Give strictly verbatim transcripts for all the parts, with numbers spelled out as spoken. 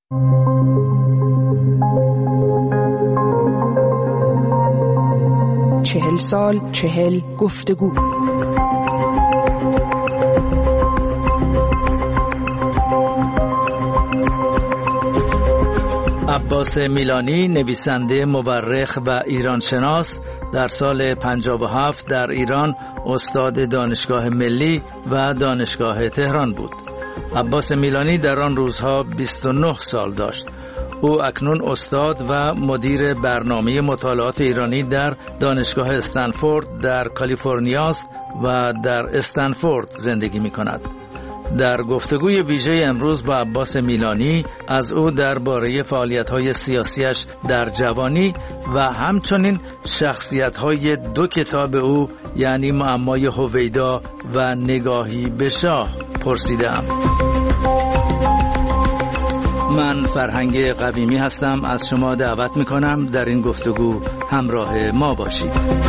چهل سال چهل گفتگو. عباس میلانی، نویسنده، مورخ و ایرانشناس، در سال پنجاه و هفت در ایران استاد دانشگاه ملی و دانشگاه تهران بود. عباس میلانی در آن روزها بیست و نه سال داشت. او اکنون استاد و مدیر برنامه مطالعات ایرانی در دانشگاه استنفورد در کالیفرنیا است و در استنفورد زندگی می کند. در گفتگوی ویژه امروز با عباس میلانی از او درباره فعالیت‌های سیاسیش در جوانی و همچنین شخصیت‌های دو کتاب او، یعنی معمای هویدا و نگاهی به شاه، پرسیدم. من فرهنگ قویمی هستم، از شما دعوت می‌کنم در این گفتگو همراه ما باشید.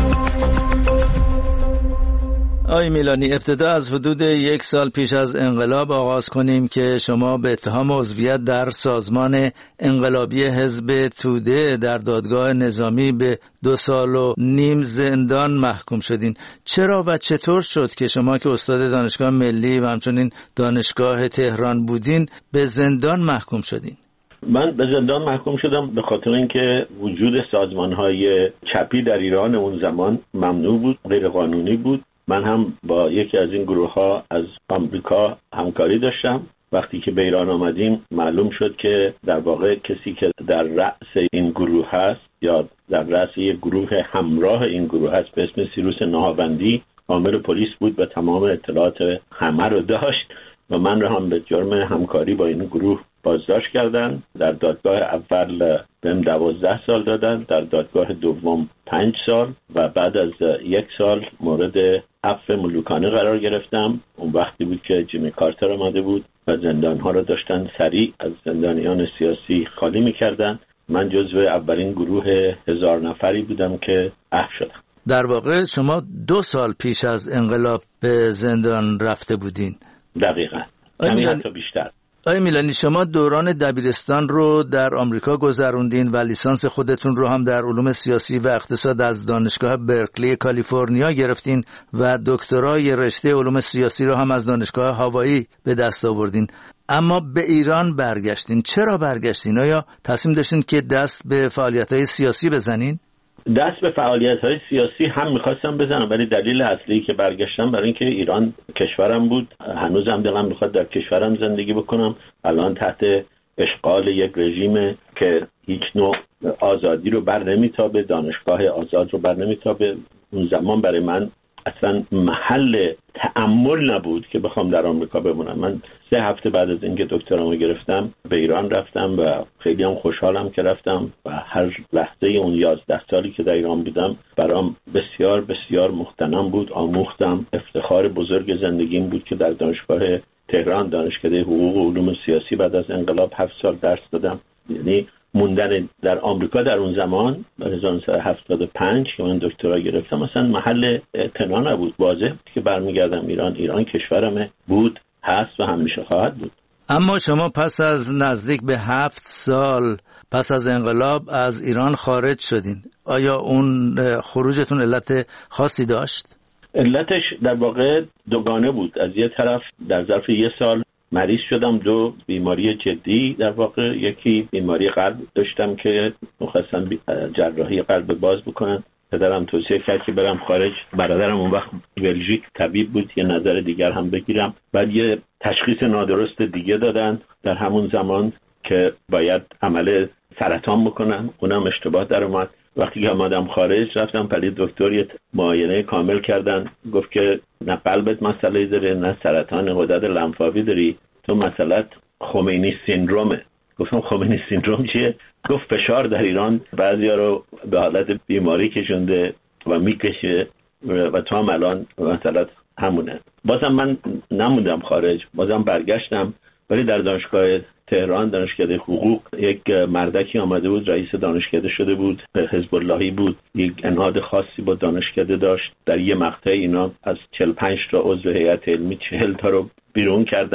آقای میلانی، ابتدا از حدود یک سال پیش از انقلاب آغاز کنیم که شما به اتهام عضویت در سازمان انقلابی حزب توده در دادگاه نظامی به دو سال و نیم زندان محکوم شدین. چرا و چطور شد که شما که استاد دانشگاه ملی و همچنین دانشگاه تهران بودین به زندان محکوم شدین؟ من به زندان محکوم شدم به خاطر اینکه وجود سازمان‌های چپی در ایران اون زمان ممنوع بود، غیر قانونی بود. من هم با یکی از این گروه ها از آمریکا همکاری داشتم. وقتی که به ایران آمدیم معلوم شد که در واقع کسی که در رأس این گروه هست یا در رأس یک گروه همراه این گروه هست به اسم سیروس نهاوندی عامل پلیس بود و تمام اطلاعات همه رو داشت و من رو هم به جرم همکاری با این گروه بازداشت کردن. در دادگاه اول بهم دوازده سال دادن، در دادگاه دوم پنج سال و بعد از یک سال مورد عفو ملوکانه قرار گرفتم. اون وقتی بود که جیمی کارتر آمده بود و زندانها رو داشتن سریع از زندانیان سیاسی خالی می‌کردن. من جزو اولین گروه هزار نفری بودم که عفو شدم. در واقع شما دو سال پیش از انقلاب به زندان رفته بودین. دقیقاً. کمی حتی بیشتر. آقای میلانی، شما دوران دبیرستان رو در آمریکا گذروندین و لیسانس خودتون رو هم در علوم سیاسی و اقتصاد از دانشگاه برکلی کالیفرنیا گرفتین و دکترای رشته علوم سیاسی رو هم از دانشگاه هاوایی به دست آوردین. اما به ایران برگشتین. چرا برگشتین؟ آیا تصمیم داشتین که دست به فعالیت‌های سیاسی بزنین؟ دست به فعالیت‌های سیاسی هم می‌خواستم بزنم، ولی دلیل اصلی که برگشتم برای اینکه ایران کشورم بود. هنوزم دلم می‌خواد در کشورم زندگی بکنم. الان تحت اشغال یک رژیم که هیچ نوع آزادی رو بر نمی‌تابه، دانشگاه آزاد رو بر نمی‌تابه. اون زمان برای من اصلا محل تأمل نبود که بخوام در آمریکا بمونم. من سه هفته بعد از اینکه دکترامو گرفتم به ایران رفتم و خیلی هم خوشحالم که رفتم و هر لحظه اون یازده سالی که در ایران بودم برام بسیار بسیار مختنم بود. آموختم. افتخار بزرگ زندگیم بود که در دانشگاه تهران، دانشکده حقوق و علوم سیاسی، بعد از انقلاب هفت سال درس دادم. یعنی موندن در آمریکا در اون زمان هزار و نهصد و هفتاد و پنج که من دکترا گرفتم مثلا محل اعتنا نبود. واضح بود که برمیگردم ایران. ایران کشورمه، بود، هست و همیشه خواهد بود. اما شما پس از نزدیک به هفت سال پس از انقلاب از ایران خارج شدین. آیا اون خروجتون علت خاصی داشت؟ علتش در واقع دوگانه بود. از یه طرف در ظرف یه سال مریض شدم، دو بیماری جدی در واقع. یکی بیماری قلب داشتم که می‌خواستن جراحی قلب باز بکنن. پدرم توصیه کرد که برم خارج. برادرم اون وقت بلژیک طبیب بود، یه نظر دیگر هم بگیرم. بعد یه تشخیص نادرست دیگه دادن در همون زمان که باید عمل سرطان بکنم. اونم اشتباه در اومد. وقتی که آمدم خارج رفتم پلی دکتر یه معاینه کامل کردن. گفت که نه قلبت مسئله داره نه سرطان غدد لنفاوی داری، تو مسئله خمینی سیندرومه. گفتم خمینی سیندروم چیه؟ گفت فشار در ایران بعضیا رو به حالت بیماری کشونده و میکشه و تو هم الان مسئله همونه. بازم من نموندم خارج، بازم برگشتم. ولی در دانشگاه تهران، دانشکده حقوق، یک مردکی آمده بود، رئیس دانشکده شده بود، حزب اللهی بود، یک انهاد خاصی با دانشکده داشت. در یه مقطع اینا از چهل و پنج تا عضو هیئت علمی چهل تا رو بیرون کردن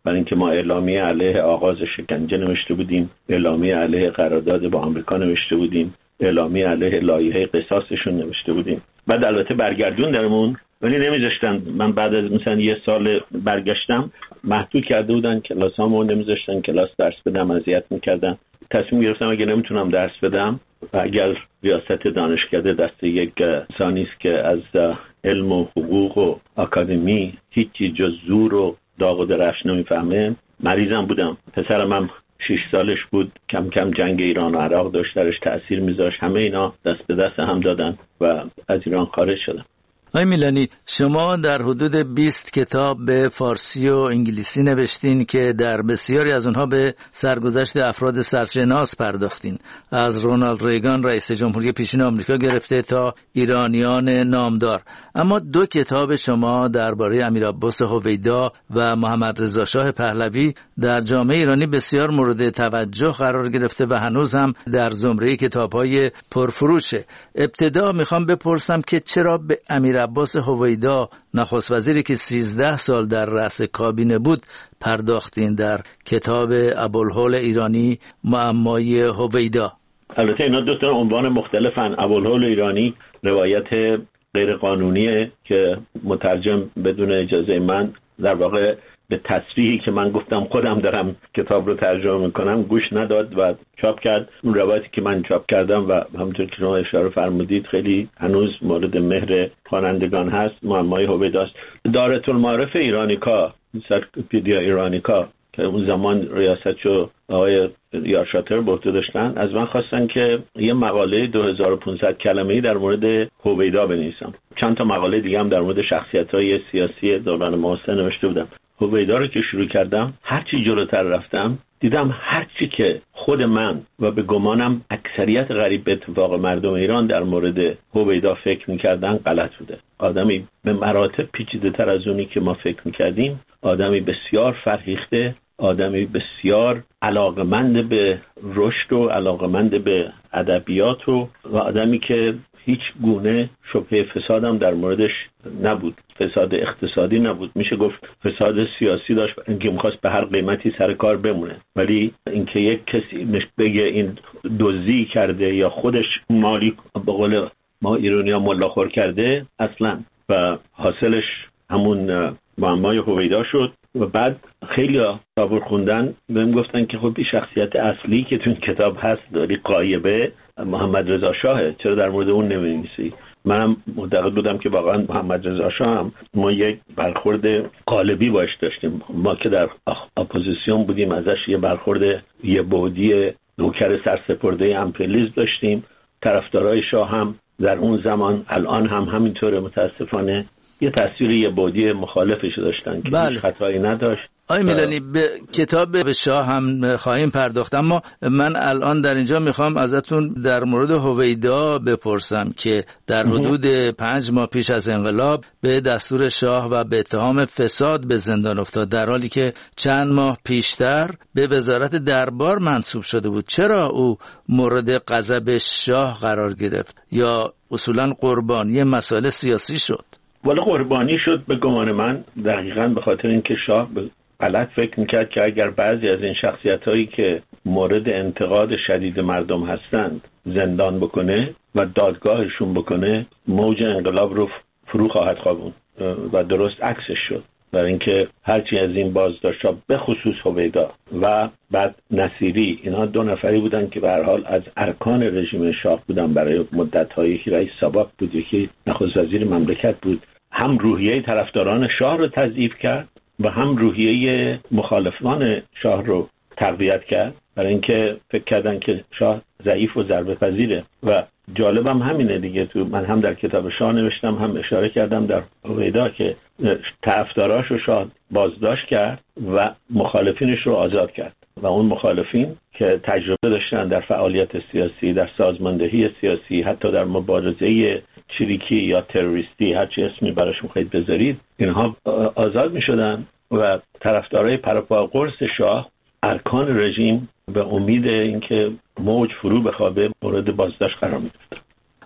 برای اینکه ما اعلامیه علیه آغاز شکنجه نوشته بودیم، اعلامیه علیه قرارداد با آمریکا نوشته بودیم، اعلامیه علیه لایحه قصاصشون نوشته بودیم. بعد البته برگردوندنمون، ولی نمیذاشتن. من بعد از مثلا یه سال برگشتم، محدود کرده بودن کلاسامو، نمیذاشتن کلاس درس بدم، اذیت میکردن. تصمیم گرفتم اگه نمیتونم درس بدم و اگر ریاست دانشکده دست یک انسانی است که از علم و حقوق و آکادمی هیچی جز زور و داغ و درفش نمیفهمه، مریضم بودم. پسرم هم شش سالش بود، کم کم جنگ ایران و عراق داشت درش تأثیر میذاشت. همه اینا دست به دست هم دادن و از ایران خارج شدم. آقای میلانی، شما در حدود بیست کتاب به فارسی و انگلیسی نوشتین که در بسیاری از اونها به سرگذشت افراد سرشناس پرداختین، از رونالد ریگان رئیس جمهوری پیشین آمریکا گرفته تا ایرانیان نامدار. اما دو کتاب شما درباره امیرعباس هویدا و محمد رضا شاه پهلوی در جامعه ایرانی بسیار مورد توجه قرار گرفته و هنوز هم در زمره کتاب‌های پرفروشه. ابتدا میخوام بپرسم که چرا به امیرعباس هویدا، نخست وزیری که سیزده سال در رأس کابینه بود، پرداختین در کتاب ابوالهول ایرانی معمای هویدا؟ البته اینا دو تا عنوان مختلفن. ابوالهول ایرانی روایت غیر قانونیه که مترجم بدون اجازه من در واقع به تصریحی که من گفتم خودم دارم کتاب رو ترجمه میکنم گوش نداد و چاپ کرد. اون روایتی که من چاپ کردم و همونطور که شما اشاره فرمودید خیلی هنوز مورد مهر خوانندگان هست، معمای هویداست. دارة المعارف ایرانیکا، انسایکلوپدیا ایرانیکا که اون زمان ریاستشو آقای یارشاتر به عهده داشتن، از من خواستن که یه مقاله دو هزار و پانصد کلمه‌ای در مورد هویدا بنویسم. چند تا مقاله دیگه هم در مورد شخصیت‌های سیاسی دوران محسن نوشته بودم. هویدا رو که شروع کردم، هرچی جلوتر رفتم دیدم هرچی که خود من و به گمانم اکثریت قریب به اتفاق مردم ایران در مورد هویدا فکر می‌کردن غلط بوده. آدمی به مراتب پیچیده‌تر از اونی که ما فکر می‌کردیم، آدمی بسیار فرهیخته، آدمی بسیار علاقمند به رشد و علاقمند به ادبیات و, و آدمی که هیچ گونه شبهه فساد هم در موردش نبود. فساد اقتصادی نبود، میشه گفت فساد سیاسی داشت، اینکه می‌خواست به هر قیمتی سر کار بمونه. ولی اینکه یک کسی بگه این دزدی کرده یا خودش مالی به قول ما ایرانی‌ها ملاخور کرده اصلا، و حاصلش همون معمای هویدا شد. و بعد خیلی کتاب خوندن بهم گفتن که خب این شخصیت اصلی که تو این کتاب هست داری غایبه، محمد رضا شاهه، چرا در مورد اون نمی‌نویسی؟ منم معتقد بودم که واقعا محمد رضا شاه هم ما یک برخورد قالبی باش داشتیم. ما که در اپوزیسیون بودیم ازش یه برخورد یه بعدی نوکر سرسپرده امپریالیسم داشتیم. طرفدارای شاه هم در اون زمان، الان هم همینطوره متاسفانه، یه تصویر یه بعدی مخالفش داشتن که بله. هیچ خطایی نداشت. آقای میلانی، به کتاب به شاه هم خواهیم پرداخت، اما من الان در اینجا میخوام ازتون در مورد هویدا بپرسم که در حدود پنج ماه پیش از انقلاب به دستور شاه و به اتهام فساد به زندان افتاد، در حالی که چند ماه پیشتر به وزارت دربار منصوب شده بود. چرا او مورد غضب شاه قرار گرفت یا اصولا قربانی مسائل سیاسی شد؟ ولی قربانی شد به گمان من دقیقاً به خاطر اینکه شاه غلط فکر میکرد که اگر بعضی از این شخصیت‌هایی که مورد انتقاد شدید مردم هستند زندان بکنه و دادگاهشون بکنه، موج انقلاب رو فرو خواهد خوابوند و درست عکسش شد. برای اینکه هرچی از این بازداشت‌ها به خصوص هویدا و بعد نصیری، اینها دو نفری بودن که به هر حال از ارکان رژیم شاه بودن برای مدت‌های، یکی رئیس سابق بود، یکی نخست وزیر مملکت بود، هم روحیه طرفداران شاه رو تضعیف کرد و هم روحیه مخالفان شاه رو تقویت کرد، برای اینکه فکر کردن که شاه ضعیف و ضربه پذیره. و جالبم همینه دیگه، تو من هم در کتاب شاه نوشتم، هم اشاره کردم در هویدا که طرفداراش رو شاه بازداشت کرد و مخالفینش رو آزاد کرد و اون مخالفین که تجربه داشتن در فعالیت سیاسی، در سازماندهی سیاسی، حتی در مبارزه چریکی یا تروریستی، هر چی اسمی براش می‌خواید بذارید، اینها آزاد می‌شدن و طرفدارای پروپا قرص شاه، ارکان رژیم، به امید اینکه موج فرو بخوابه مورد بازداشت قرار می‌گرفتن.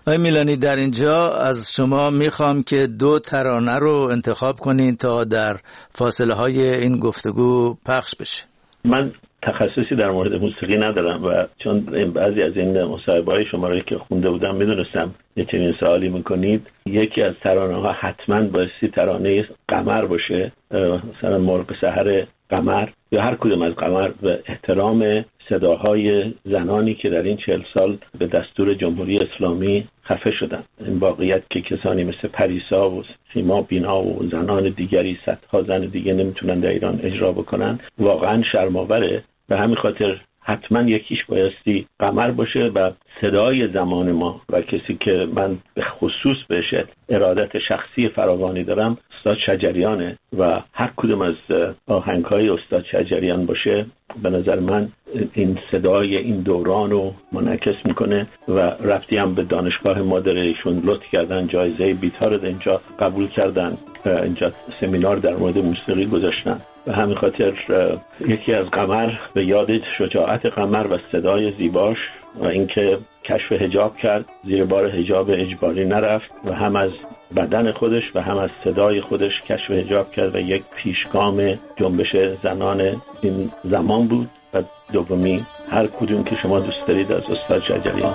آقای میلانی، در اینجا از شما میخوام که دو ترانه رو انتخاب کنین تا در فاصله های این گفتگو پخش بشه. من تخصصی در مورد موسیقی ندارم و چون بعضی از این مصاحبه‌های شما رو که خونده بودم میدونستم یه چنین سوالی میکنید. یکی از ترانه ها حتما بایستی ترانه قمر باشه، مثلا مرغ سحر قمر یا هر کدوم از قمر، به احترام صداهای زنانی که در این چهل سال به دستور جمهوری اسلامی خفه شدن. این واقعیت که کسانی مثل پریسا و سیما بینا و زنان دیگری، صدها زن دیگه نمیتونن در ایران اجرا بکنن، واقعا شرم‌آوره. به همین خاطر حتما یکیش بایستی قمر باشه و صدای زمان ما و کسی که من به خصوص بهش ارادت شخصی فراوانی دارم استاد شجریانه و هر کدوم از آهنگ‌های استاد شجریان باشه به نظر من این صدای این دوران رو منعکس میکنه و رفتی هم به دانشگاه مادر ایشون لطف کردن، جایزه بیتار رو اینجا قبول کردن، اینجا سمینار در مورد موسیقی گذاشتن. و همین خاطر یکی از قمر به یاد شجاعت قمر و صدای زیباش و اینکه کشف حجاب کرد، زیر بار حجاب اجباری نرفت و هم از بدن خودش و هم از صدای خودش کشف حجاب کرد و یک پیشگام جنبش زنان این زمان بود. و دومی هر کدوم که شما دوست دارید از استاد شجریان.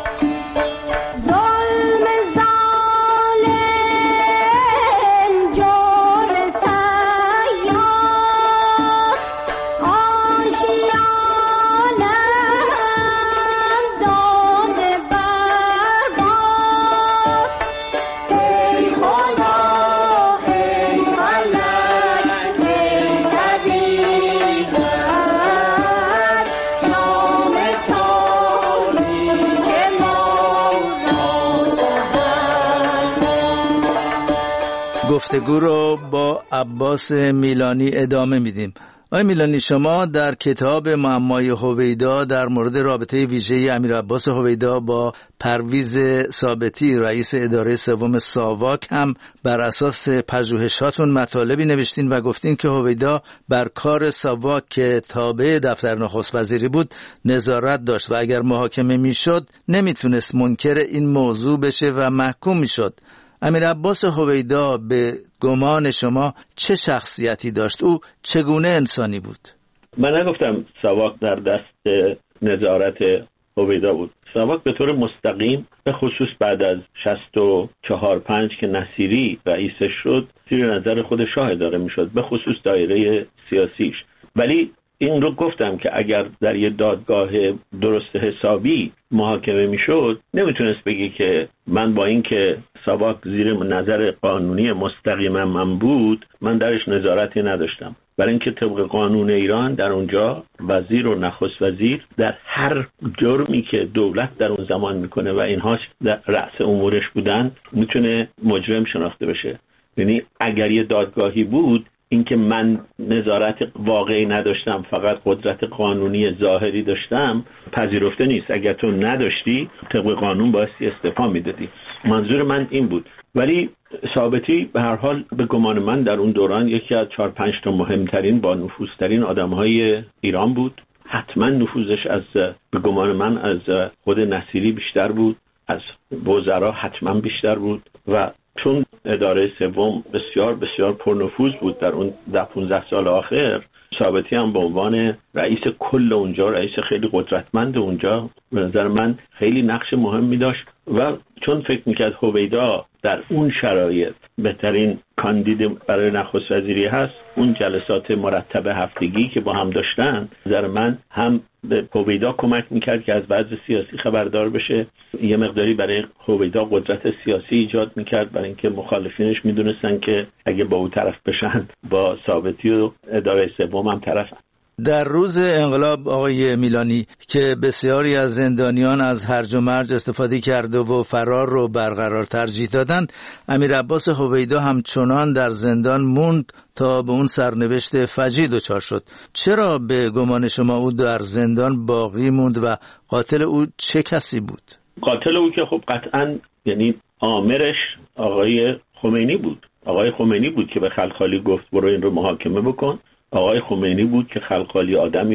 گفتگو رو با عباس میلانی ادامه میدیم. آقای میلانی، شما در کتاب معمای هویدا در مورد رابطه ویژه امیر عباس هویدا با پرویز ثابتی رئیس اداره سوم ساواک هم بر اساس پژوهشاتون مطالبی نوشتین و گفتین که هویدا بر کار ساواک که تابع دفتر نخست وزیری بود نظارت داشت و اگر محاکمه میشد نمیتونست منکر این موضوع بشه و محکوم میشد. امیر عباس هویدا به گمان شما چه شخصیتی داشت؟ او چگونه انسانی بود؟ من نگفتم ساواک در دست نظارت هویدا بود. ساواک به طور مستقیم به خصوص بعد از شصت و چهار پنج که نصیری رئیسش شد زیر نظر خود شاه اداره میشد، به خصوص دایره سیاسیش. ولی این رو گفتم که اگر در یه دادگاه درست حسابی محاکمه میشد نمیتونست بگی که من با این که ساواک زیر نظر قانونی مستقیم من بود من درش نظارتی نداشتم. برای اینکه طبق قانون ایران در اونجا وزیر و نخست وزیر در هر جرمی که دولت در اون زمان میکنه و اینهاش در رأس امورش بودن میتونه مجرم شناخته بشه. یعنی اگر یه دادگاهی بود اینکه من نظارت واقعی نداشتم فقط قدرت قانونی ظاهری داشتم پذیرفته نیست. اگر تو نداشتی طبق قانون بایستی استعفا میدادی. منظور من این بود. ولی ثابتی به هر حال به گمان من در اون دوران یکی از چهار پنج تا مهمترین با نفوذترین آدمهای ایران بود. حتما نفوذش از به گمان من از خود نصیری بیشتر بود، از وزرا حتما بیشتر بود و چون اداره سوم بسیار بسیار پرنفوذ بود در اون ده پانزده سال آخر، ثابتی هم به عنوان رئیس کل اونجا، رئیس خیلی قدرتمند اونجا، به نظر من خیلی نقش مهمی داشت و چون فکر میکرد هویدا در اون شرایط بهترین کاندید برای نخست وزیری هست، اون جلسات مرتب هفتگی که با هم داشتن نظر من هم به هویدا کمک میکرد که از وضع سیاسی خبردار بشه، یه مقداری برای هویدا قدرت سیاسی ایجاد میکرد برای اینکه مخالفینش میدونستن که اگه با او طرف بشن با ثابتی و اداره سوم هم طرفن. در روز انقلاب آقای میلانی که بسیاری از زندانیان از هرج و مرج استفاده کرده و فرار رو برقرار ترجیح دادند، امیر عباس هویدا همچنان در زندان موند تا به اون سرنوشت فجیع دچار شد. چرا به گمان شما او در زندان باقی موند و قاتل او چه کسی بود؟ قاتل او که خب قطعاً یعنی آمرش آقای خمینی بود. آقای خمینی بود که به خلخالی گفت برو این رو محاکمه بکن. آقای خمینی بود که خلخالی آدمی رو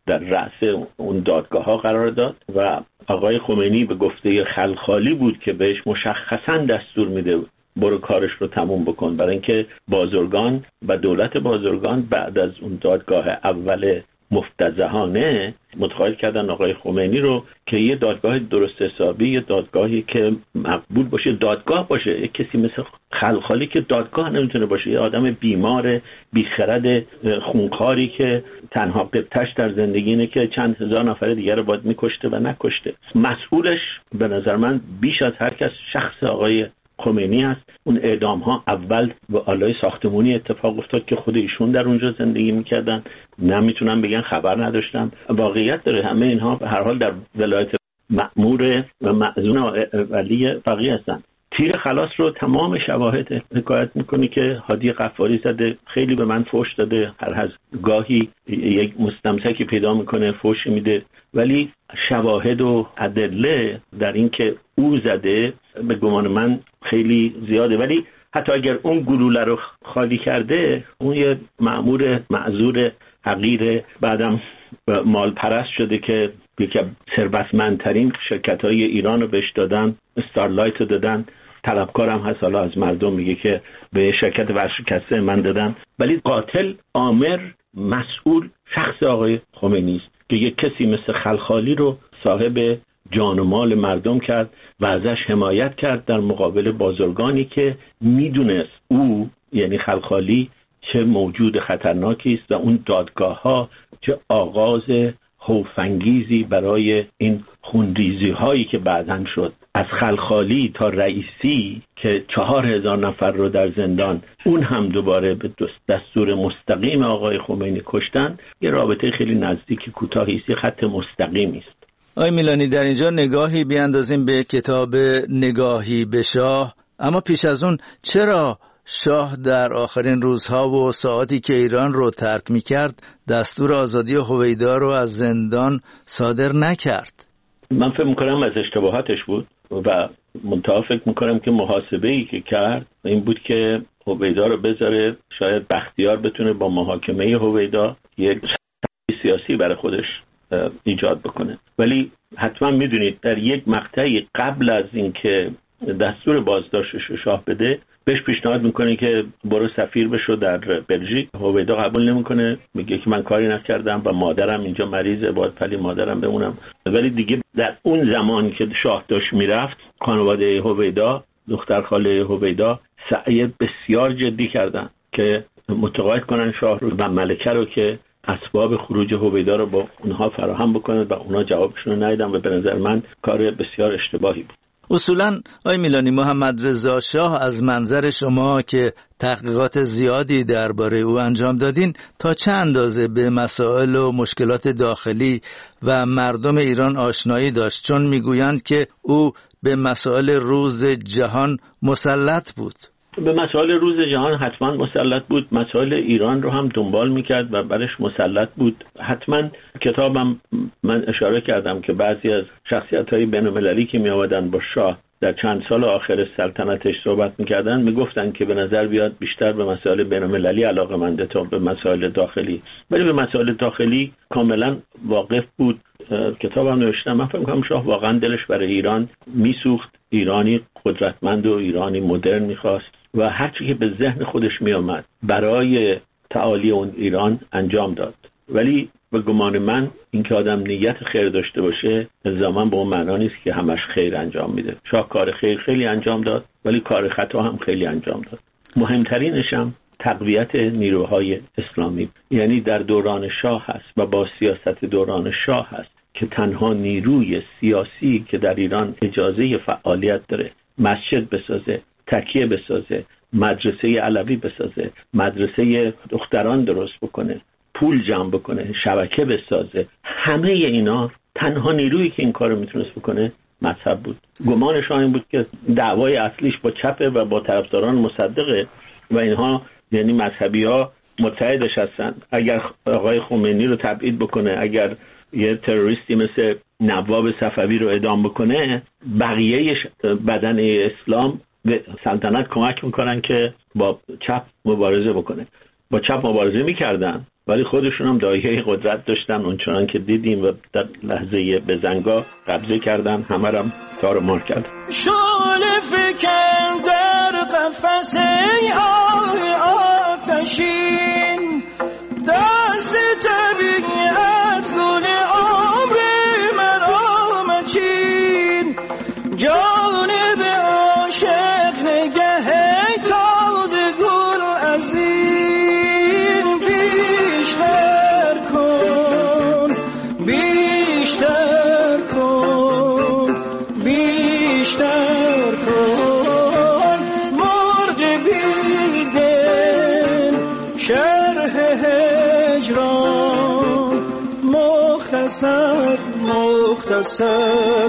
در رأس اون دادگاه ها قرار داد و آقای خمینی به گفته خلخالی بود که بهش مشخصاً دستور میده برو کارش رو تموم بکن، برای اینکه بازرگان و دولت بازرگان بعد از اون دادگاه اول مفتضحانه متقاعد کردن آقای خمینی رو که یه دادگاه درست حسابی، یه دادگاهی که مقبول باشه، دادگاه باشه. یه کسی مثل خلخالی که دادگاه نمیتونه باشه، یه آدم بیمار بیخرد خونخواری که تنها قبطش در زندگی اینه که چند هزار نفر دیگر رو باید میکشته و نکشته. مسئولش به نظر من بیش از هر کس شخص آقای خمینی است. اون اعدام ها اول به آلای ساختمونی اتفاق افتاد که خود ایشون در اونجا زندگی میکردن، نمیتونم بگن خبر نداشتم. واقعیت داره همه اینها به هر حال در ولایت مأمور و مأذون ولی فقیه هستن. تیر خلاص رو تمام شواهد حکایت میکنه که هادی غفاری زده، خیلی به من فحش داده، هر از گاهی یک مستمسکی پیدا میکنه فحش میده، ولی شواهد و ادله در این که او زده به گمان من خیلی زیاده. ولی حتی اگر اون گلوله رو خالی کرده، اون یه مأمور معذور حقیر بعدم مال پرست شده که یکی از ثروتمندترین شرکت‌های ایران رو بهش دادن، استارلایت رو دادن، طلبکارم هست، حالا از مردم میگه که به شرکت ورشکسته من دادن. ولی قاتل، آمر، مسئول شخص آقای خمینی است که یک کسی مثل خلخالی رو صاحب جان و مال مردم کرد و ازش حمایت کرد در مقابل بازرگانی که میدونست او یعنی خلخالی چه موجود خطرناکی است و اون دادگاه ها چه آغاز خوف‌انگیزی برای این خونریزی هایی که بعداً شد از خلخالی تا رئیسی که چهار هزار نفر رو در زندان، اون هم دوباره به دستور مستقیم آقای خمینی کشتن. یه رابطه خیلی نزدیکی کوتاهی است، خط مستقیمی است. آقای میلانی، در اینجا نگاهی بیاندازیم به کتاب نگاهی به شاه. اما پیش از اون چرا شاه در آخرین روزها و ساعاتی که ایران رو ترک می‌کرد دستور آزادی هویدا رو از زندان صادر نکرد؟ من فکر می‌کنم از اشتباهاتش بود و منتها فکر می‌کنم که محاسبه‌ای که کرد این بود که هویدا رو بذاره، شاید بختیار بتونه با محاکمه هویدا یک سیاسی برای خودش ایجاد بکنه. ولی حتما میدونید در یک مقطعی قبل از اینکه دستور بازداشتش رو شاه بده بهش پیشنهاد میکنه که برو سفیر بشو در بلژیک. هویدا قبول نمیکنه، میگه که من کاری نکردم و مادرم اینجا مریضه، باید پلی مادرم بمونم. ولی دیگه در اون زمان که شاه داشت میرفت، خانواده هویدا، دختر خاله هویدا سعی بسیار جدی کردن که متقاعد کنن شاه رو و ملکه رو که اسباب خروج هویدا رو با اونها فراهم بکنن و اونها جوابشون رو ندیدن و به نظر من کار بسیار اشتباهی بود. اصولاً آقای میلانی، محمد رضا شاه از منظر شما که تحقیقات زیادی درباره او انجام دادین تا چه اندازه به مسائل و مشکلات داخلی و مردم ایران آشنایی داشت؟ چون میگویند که او به مسائل روز جهان مسلط بود. به مسائل روز جهان حتما مسلط بود، مسائل ایران رو هم دنبال میکرد و برش مسلط بود. حتما کتابم من اشاره کردم که بعضی از شخصیت‌های بین‌المللی که میآمدن با شاه در چند سال آخر سلطنتش صحبت میکردن میگفتن که به نظر بیاد بیشتر به مسائل بین‌المللی علاقه‌منده تا به مسائل داخلی، ولی به مسائل داخلی کاملا واقف بود. کتابم نوشتم، من فکر می‌کنم شاه واقعا دلش برای ایران میسوخت، ایرانی قدرتمند و ایرانی مدرن میخواست و هر چی که به ذهن خودش می آمد برای تعالی اون ایران انجام داد. ولی به گمان من این که آدم نیت خیر داشته باشه الزاما به اون معنا نیست که همش خیر انجام میده. شاه کار خیر خیلی انجام داد ولی کار خطا هم خیلی انجام داد. مهمترینش هم تقویت نیروهای اسلامی، یعنی در دوران شاه هست و با سیاست دوران شاه هست که تنها نیروی سیاسی که در ایران اجازه فعالیت داره مسجد بسازه، تکیه بسازه، مدرسه علوی بسازه، مدرسه دختران درست بکنه، پول جمع بکنه، شبکه بسازه. همه اینا تنها نیرویی که این کارو میتونست بکنه مذهب بود. گمان شاه این بود که دعوای اصلیش با چپه و با طرفداران مصدقه و اینها یعنی مذهبی ها متحدش هستن. اگر آقای خمینی رو تبعید بکنه، اگر یه تروریستی مثل نواب صفوی رو اعدام بکنه، بقیه بدن اسلام به سلطنت کمک میکنن که با چپ مبارزه بکنه. با چپ مبارزه میکردن ولی خودشون هم دایه قدرت داشتن، اونچنان که دیدیم، و در لحظه بزنگاه قبضه کردن، همه رو تار و مار کردن. شعله فکن در قفس آی آتشین، دست طبیعت گل عمر مرا مچین، جانب عاشق نگه تازه گل از این بیشتر کن، بیشتر کن، بیشتر کن، مرد بیدن شرح هجران مختصر مختصر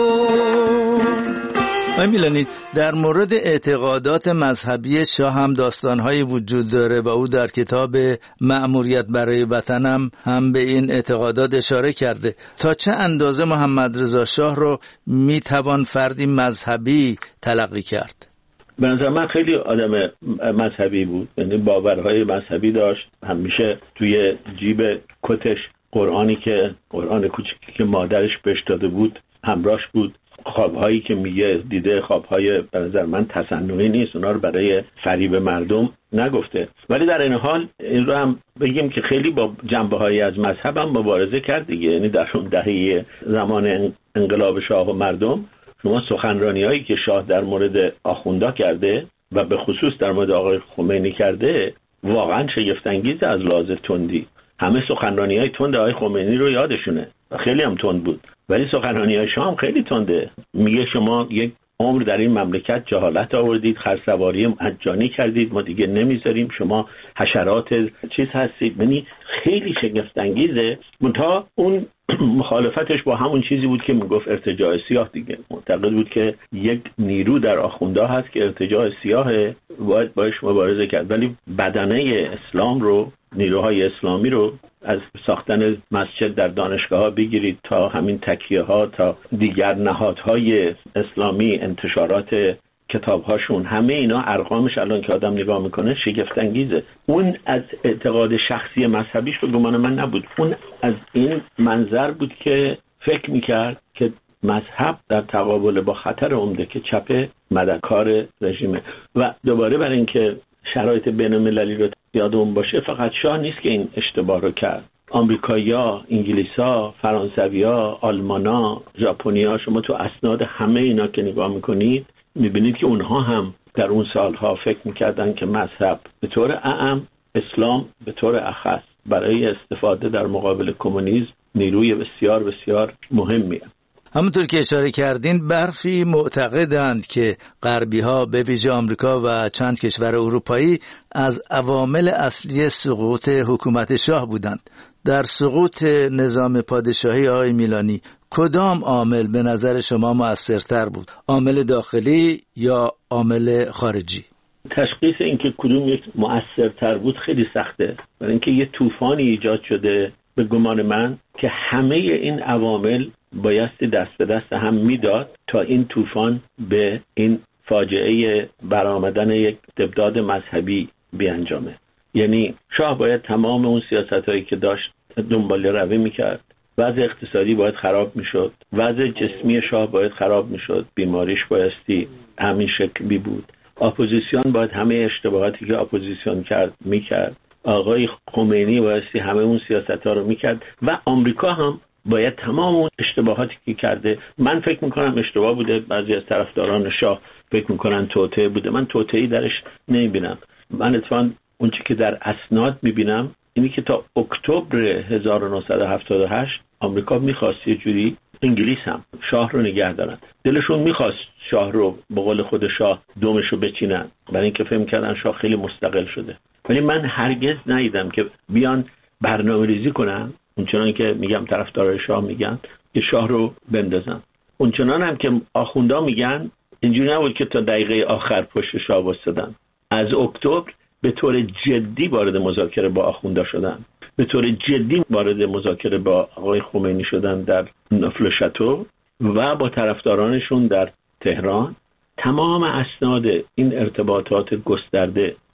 کن. آقای میلانی، در مورد اعتقادات مذهبی شاه هم داستان‌هایی وجود داره و او در کتاب مأموریت برای وطنم هم به این اعتقادات اشاره کرده. تا چه اندازه محمد رضا شاه رو میتوان فردی مذهبی تلقی کرد؟ به نظر من خیلی آدم مذهبی بود، یعنی باورهای مذهبی داشت. همیشه توی جیب کتش قرآنی که قرآن کوچیکی که مادرش بهش داده بود همراهش بود. خوابهایی که میگه دیده خوابهای به نظر من تصنعی نیست، اونا رو برای فریب مردم نگفته. ولی در این حال این رو هم بگیم که خیلی با جنبه‌هایی از مذهب هم مبارزه کرد دیگه. یعنی در اون دهه زمان انقلاب شاه و مردم، شما سخنرانی‌هایی که شاه در مورد آخوندا کرده و به خصوص در مورد آقای خمینی کرده واقعا شگفت‌انگیز از لحاظ تندی. همه سخنرانی‌های تند آقای خمینی رو یادشونه و خیلی هم تند بود، ولی سخنرانی‌های شاه هم خیلی تنده. میگه شما یک عمر در این مملکت جهالت آوردید، خرسواری مجانی کردید، ما دیگه نمیذاریم، شما حشرات چیز هستید. یعنی خیلی شگفت‌انگیزه. منتها اون مخالفتش با همون چیزی بود که میگفت ارتجاع سیاه دیگه. معتقد بود که یک نیرو در آخوندا هست که ارتجاع سیاهه، باید باش مبارزه کرد. ولی بدنه اسلام رو، نیروهای اسلامی رو، از ساختن مسجد در دانشگاه ها بگیرید تا همین تکیه ها تا دیگر نهادهای اسلامی، انتشارات کتاب هاشون، همه اینا ارقامش الان که آدم نگاه میکنه شگفت انگیزه. اون از اعتقاد شخصی مذهبیش به گمان من نبود، اون از این منظر بود که فکر میکرد که مذهب در تقابل با خطر عمده که چپ مددکار رژیمه. و دوباره برای اینکه شرایط بین المللی رو یادمون باشه، فقط شاه نیست که این اشتباه رو کرد. آمریکایی‌ها، انگلیس‌ها، فرانسوی‌ها، آلمان‌ها، ژاپنی‌ها، شما تو اسناد همه اینا که نگاه میکنید میبینید که اونها هم در اون سالها فکر میکردن که مذهب به طور اعم، اسلام به طور اخص برای استفاده در مقابل کمونیسم نیروی بسیار بسیار مهمیه. همونطور که اشاره کردین، برخی معتقدند که غربی‌ها به ویژه آمریکا و چند کشور اروپایی از عوامل اصلی سقوط حکومت شاه بودند. در سقوط نظام پادشاهی آقای میلانی کدام عامل به نظر شما مؤثرتر بود؟ عامل داخلی یا عامل خارجی؟ تشخیص اینکه کدوم یک مؤثرتر بود خیلی سخته، برای اینکه یه طوفانی ایجاد شده به گمان من که همه این عوامل بایستی دست به دست هم میداد تا این طوفان به این فاجعه برآمدن یک استبداد مذهبی بیانجامه. یعنی شاه باید تمام اون سیاستایی که داشت دنبال روی میکرد. وضع اقتصادی باید خراب میشد، وضع جسمی شاه باید خراب میشد، بیماریش بایستی همین شکلی بود. اپوزیسیون باید همه اشتباهاتی که اپوزیسیون کرد میکرد. آقای خمینی بایستی همه اون سیاست‌ها رو میکرد و آمریکا هم باید تمام اون اشتباهاتی که کرده، من فکر میکنم اشتباه بوده، بعضی از طرفداران شاه فکر میکنن توطئه بوده، من توطئه‌ای درش نمیبینم. من اتفاقاً اون چیزی که در اسناد میبینم اینی که تا اکتبر هزار و نهصد و هفتاد و هشت آمریکا میخواست یه جوری، انگلیس هم شاه رو نگه دارن، دلشون میخواست شاه رو به قول خود شاه دومش رو بچینن، برای اینکه فهم کردن شاه خیلی مستقل شده. ولی من هرگز ندیدم که بیان برنامه ریزی کنن اونچنان که میگم طرفدارای شاه میگن که شاه رو بندازن. اونچنان هم که آخوندا میگن اینجوری نبود که تا دقیقه آخر پشت شاه وایسادن. از اکتبر به طور جدی وارد مذاکره با آخوندا شدن، به طور جدی وارد مذاکره با آقای خمینی شدن در نفل شاتو و با طرفدارانشون در تهران. تمام اسناد این ارتباطات گسترده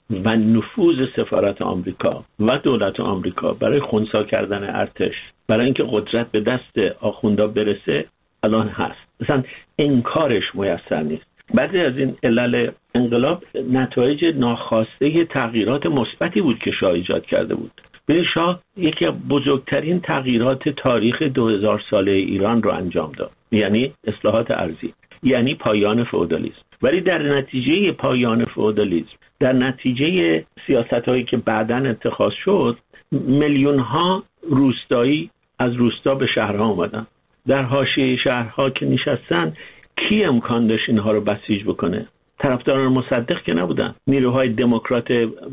و نفوذ سفارت آمریکا و دولت آمریکا برای خنثی کردن ارتش، برای اینکه قدرت به دست آخوندا برسه الان هست. مثلا انکارش میسر نیست. بعضی از این علل انقلاب نتایج ناخواسته تغییرات مثبتی بود که شاه ایجاد کرده بود. ببین شاه یکی از بزرگترین تغییرات تاریخ دو هزار ساله ایران رو انجام داد، یعنی اصلاحات ارضی، یعنی پایان فئودالیسم. ولی در نتیجه پایان فئودالیسم، در نتیجه سیاست‌هایی که بعداً اتخاذ شد، میلیون‌ها روستایی از روستا به شهرها اومدن. در حاشیه شهرها که نشستن، کی امکان داشت اینها رو بسیج بکنه؟ طرفداران مصدق که نبودن. نیروهای دموکرات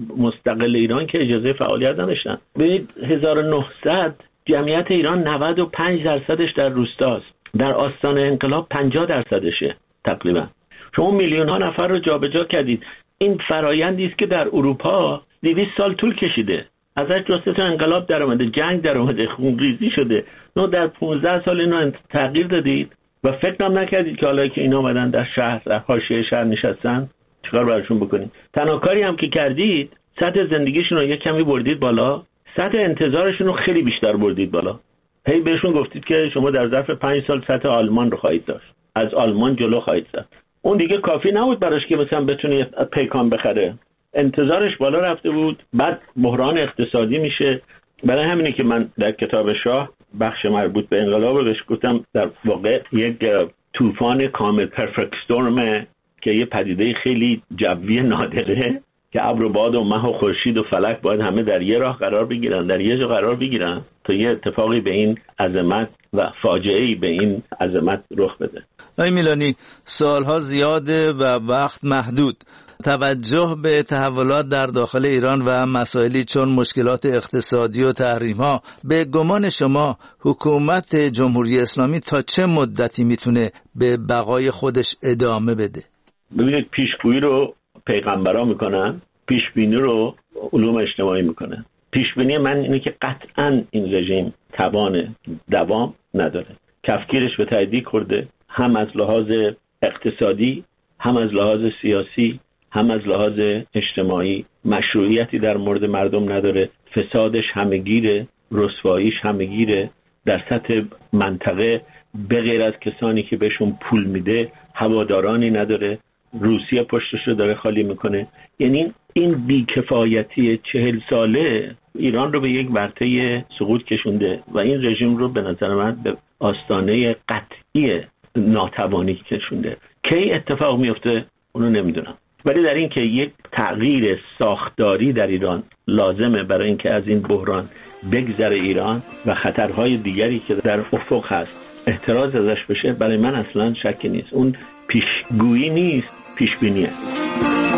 مستقل ایران که اجازه فعالیت نداشتن. ببینید هزار و نهصد جمعیت ایران نود و پنج درصدش در روستاست. در آستان انقلاب پنجاه درصدشه تقریبا. شما میلیون ها نفر رو جابجا کردید. این فرایندی است که در اروپا دویست سال طول کشیده. ازش جست انقلاب در اومده، جنگ در اومده، خونریزی شده. نو در پانزده سال اینو تغییر دادید و فکر هم نکردید که حالا که اینا اومدن در شهر، در حاشیه شهر نشستن، چیکار براشون بکنید؟ تنها کاری هم که کردید سطح زندگیشون رو یک کمی بردید بالا، سطح انتظارشون رو خیلی بیشتر بردید بالا. هی بهشون گفتید که شما در ظرف پنج سال سطح آلمان رو خواهید داشت، از آلمان جلو خواهید زد. اون دیگه کافی نبود براش که مثلا بتونه پیکان بخره، انتظارش بالا رفته بود. بعد بحران اقتصادی میشه. برای همینه که من در کتاب شاه بخش مربوط به انقلاب رو بهش گفتم در واقع یک طوفان کامل، پرفکت استورم، که یه پدیده خیلی جوی نادره که ابر و باد و مه و خورشید و فلک باید همه در یه راه قرار بگیرن، در یه جا قرار بگیرن تا یه اتفاقی به این عظمت و فاجعه‌ای به این عظمت رخ بده. آقای میلانی، سالها زیاده و وقت محدود. توجه به تحولات در داخل ایران و مسائلی چون مشکلات اقتصادی و تحریم‌ها، به گمان شما حکومت جمهوری اسلامی تا چه مدتی میتونه به بقای خودش ادامه بده؟ ببینید، پیشگویی رو پیغمبرا میکنن، پیشبینی رو علوم اجتماعی میکنن. پیشبینی من اینه که قطعاً این رژیم توان دوام نداره. کفگیرش به تهدید کرده، هم از لحاظ اقتصادی، هم از لحاظ سیاسی، هم از لحاظ اجتماعی. مشروعیتی در مورد مردم نداره، فسادش همه‌گیره، رسواییش همه‌گیره. در سطح منطقه به غیر از کسانی که بهشون پول میده هوادارانی نداره. روسیه پشتش رو داره خالی میکنه. یعنی این بیکفایتی چهل ساله ایران رو به یک ورطه سقوط کشونده و این رژیم رو به نظر من به آستانه قطعی ناتوانی کشونده. کی اتفاق میفته اونو نمیدونم، ولی در این که یک تغییر ساختاری در ایران لازمه برای اینکه از این بحران بگذره ایران و خطرهای دیگری که در افق هست احتراز ازش بشه، برای من اصلا شکی نیست. اون پیشگویی نیست، پیشبینیه.